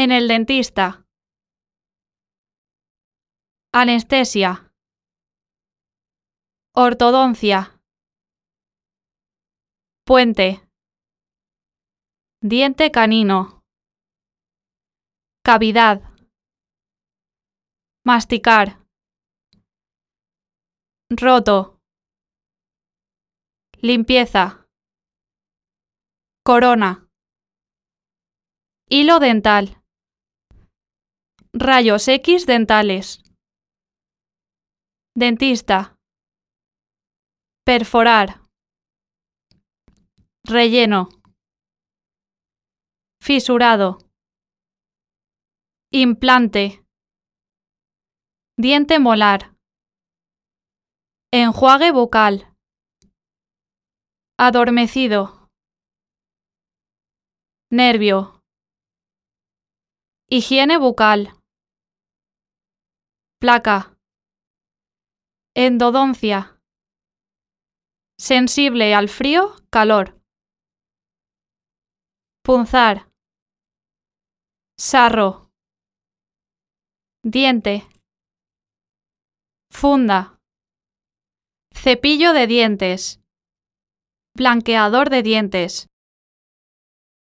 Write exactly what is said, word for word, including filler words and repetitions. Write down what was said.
En el dentista. Anestesia. Ortodoncia. Puente. Diente canino. Cavidad. Masticar. Roto. Limpieza. Corona. Hilo dental. Rayos X dentales. Dentista. Perforar. Relleno. Fisurado. Implante. Diente molar. Enjuague bucal. Adormecido. Nervio. Higiene bucal. Placa. Endodoncia. Sensible al frío, calor. Punzar. Sarro. Diente. Funda. Cepillo de dientes. Blanqueador de dientes.